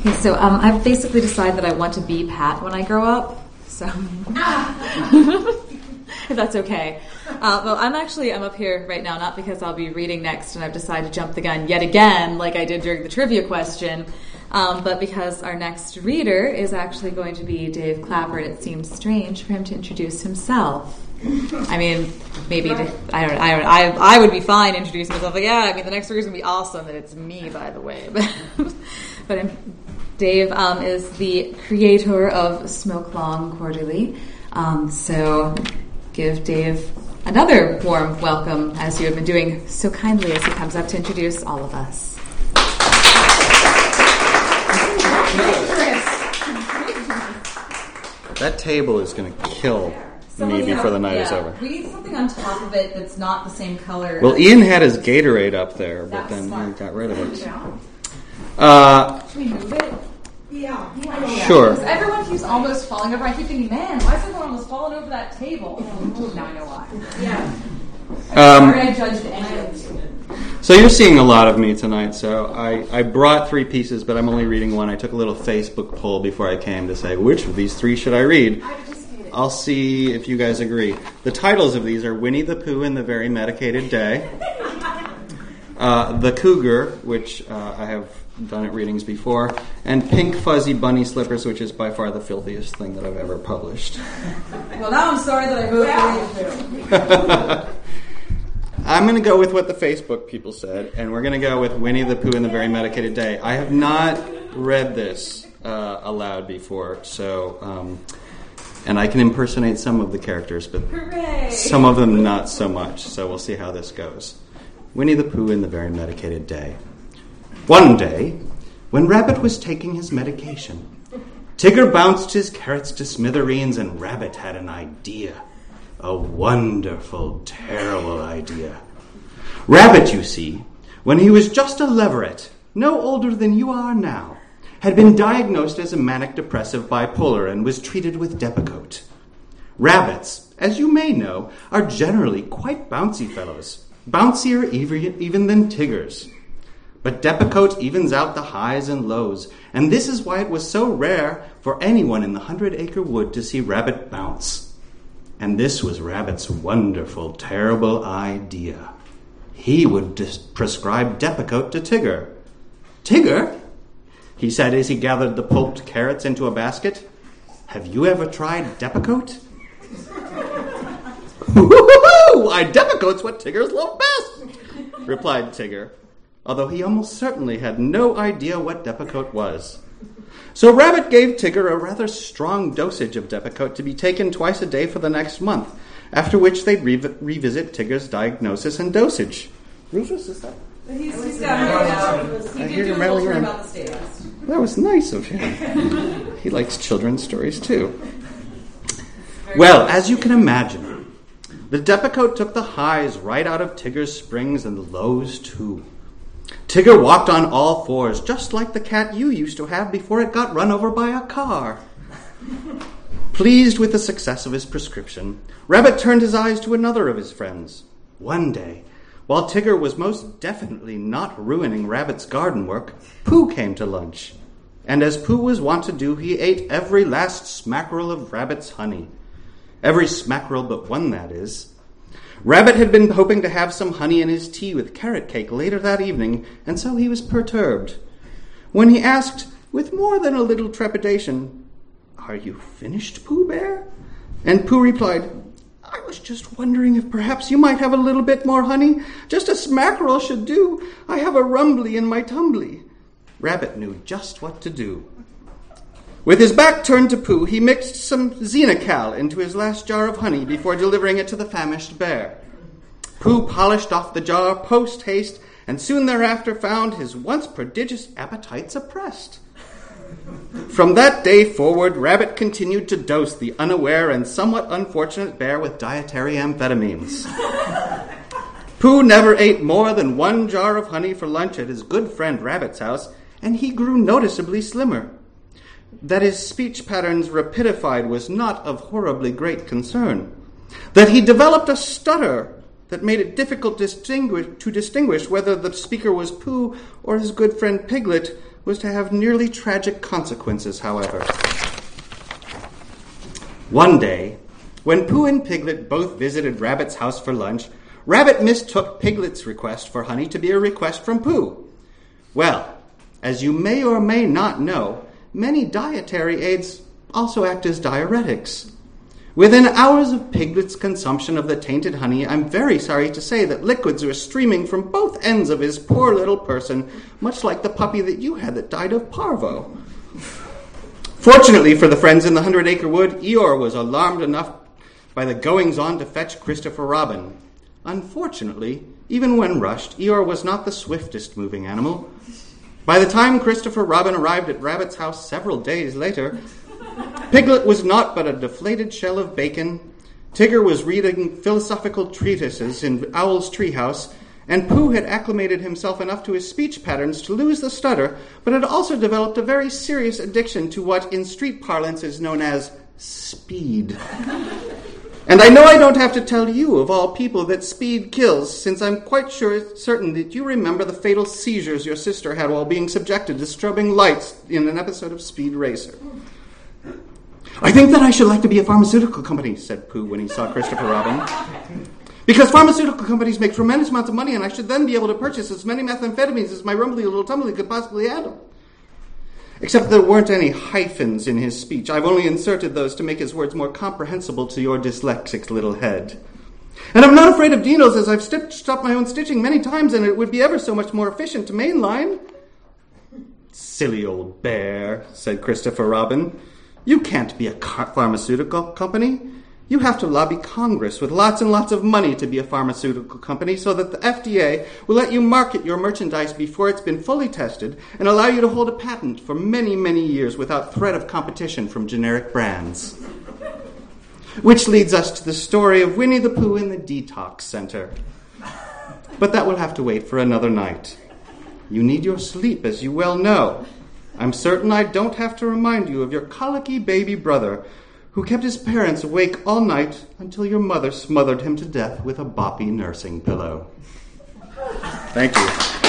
Okay, so I've basically decided that I want to be Pat when I grow up. So, if that's okay. Well, I'm up here right now not because I'll be reading next and I've decided to jump the gun yet again like I did during the trivia question, but because our next reader is actually going to be Dave Clapper, and it seems strange for him to introduce himself. I mean, maybe I would be fine introducing myself. But yeah, I mean, the next reader is going to be awesome that it's me, by the way. But Dave is the creator of Smoke Long Quarterly. So give Dave another warm welcome, as you have been doing so kindly as he comes up to introduce all of us. That table is going to kill me before the night is over. We need something on top of it that's not the same color. Well, Ian had his Gatorade up there, but then he got rid of it. Should we move it? Yeah. Sure. Because everyone keeps almost falling over. I keep thinking, man, why is everyone almost falling over that table? Now I know why. Yeah. I'm sorry I judged any of you. So you're seeing a lot of me tonight. So I brought 3 pieces, but I'm only reading one. I took a little Facebook poll before I came to say, which of these 3 should I read? I'll see if you guys agree. The titles of these are Winnie the Pooh and the Very Medicated Day, The Cougar, which I have done at readings before, and Pink Fuzzy Bunny Slippers, which is by far the filthiest thing that I've ever published. Well, now I'm sorry that I voted for you. I'm going to go with what the Facebook people said, and we're going to go with Winnie the Pooh and the Very Medicated Day. I have not read this aloud before, so... and I can impersonate some of the characters, but some of them not so much. So we'll see how this goes. Winnie the Pooh and the Very Medicated Day. One day, when Rabbit was taking his medication, Tigger bounced his carrots to smithereens, and Rabbit had an idea. A wonderful, terrible idea. Rabbit, you see, when he was just a leveret, no older than you are now, had been diagnosed as a manic-depressive bipolar and was treated with Depakote. Rabbits, as you may know, are generally quite bouncy fellows, bouncier even than Tiggers. But Depakote evens out the highs and lows, and this is why it was so rare for anyone in the 100-acre wood to see Rabbit bounce. And this was Rabbit's wonderful, terrible idea. He would prescribe Depakote to Tigger. Tigger, he said as he gathered the pulped carrots into a basket, have you ever tried Depakote? Why, Depakote's what Tiggers love best, replied Tigger, although he almost certainly had no idea what Depakote was. So Rabbit gave Tigger a rather strong dosage of Depakote to be taken twice a day for the next month, after which they'd revisit Tigger's diagnosis and dosage. Rufus, is that? He's got I hear you rattling around. That was nice of him. He likes children's stories, too. Well, as you can imagine, the Depakote took the highs right out of Tigger's springs and the lows, too. Tigger walked on all fours, just like the cat you used to have before it got run over by a car. Pleased with the success of his prescription, Rabbit turned his eyes to another of his friends. One day, while Tigger was most definitely not ruining Rabbit's garden work, Pooh came to lunch. And as Pooh was wont to do, he ate every last smackerel of Rabbit's honey. Every smackerel but one, that is. Rabbit had been hoping to have some honey in his tea with carrot cake later that evening, and so he was perturbed. When he asked, with more than a little trepidation, "Are you finished, Pooh Bear?" And Pooh replied, "I was just wondering if perhaps you might have a little bit more honey. Just a smackerel should do. I have a rumbly in my tumbly." Rabbit knew just what to do. With his back turned to Pooh, he mixed some Xenocal into his last jar of honey before delivering it to the famished bear. Pooh polished off the jar post-haste, and soon thereafter found his once prodigious appetite suppressed. From that day forward, Rabbit continued to dose the unaware and somewhat unfortunate bear with dietary amphetamines. Pooh never ate more than 1 jar of honey for lunch at his good friend Rabbit's house, and he grew noticeably slimmer. That his speech patterns rapidified was not of horribly great concern. That he developed a stutter that made it difficult to distinguish whether the speaker was Pooh or his good friend Piglet was to have nearly tragic consequences, however. One day, when Pooh and Piglet both visited Rabbit's house for lunch, Rabbit mistook Piglet's request for honey to be a request from Pooh. Well, as you may or may not know, many dietary aids also act as diuretics. Within hours of Piglet's consumption of the tainted honey, I'm very sorry to say that liquids were streaming from both ends of his poor little person, much like the puppy that you had that died of parvo. Fortunately for the friends in the 100-acre wood, Eeyore was alarmed enough by the goings-on to fetch Christopher Robin. Unfortunately, even when rushed, Eeyore was not the swiftest moving animal. By the time Christopher Robin arrived at Rabbit's house several days later, Piglet was naught but a deflated shell of bacon, Tigger was reading philosophical treatises in Owl's treehouse, and Pooh had acclimated himself enough to his speech patterns to lose the stutter, but had also developed a very serious addiction to what in street parlance is known as speed. And I know I don't have to tell you, of all people, that speed kills, since I'm quite certain that you remember the fatal seizures your sister had while being subjected to strobing lights in an episode of Speed Racer. I think that I should like to be a pharmaceutical company, said Pooh when he saw Christopher Robin. Because pharmaceutical companies make tremendous amounts of money, and I should then be able to purchase as many methamphetamines as my rumbly little tumbly could possibly handle. Except there weren't any hyphens in his speech. I've only inserted those to make his words more comprehensible to your dyslexic little head. And I'm not afraid of needles, as I've stitched up my own stitching many times, and it would be ever so much more efficient to mainline. Silly old bear, said Christopher Robin. You can't be a pharmaceutical company. You have to lobby Congress with lots and lots of money to be a pharmaceutical company so that the FDA will let you market your merchandise before it's been fully tested and allow you to hold a patent for many, many years without threat of competition from generic brands. Which leads us to the story of Winnie the Pooh in the Detox Center. But that will have to wait for another night. You need your sleep, as you well know. I'm certain I don't have to remind you of your colicky baby brother who kept his parents awake all night until your mother smothered him to death with a boppy nursing pillow. Thank you.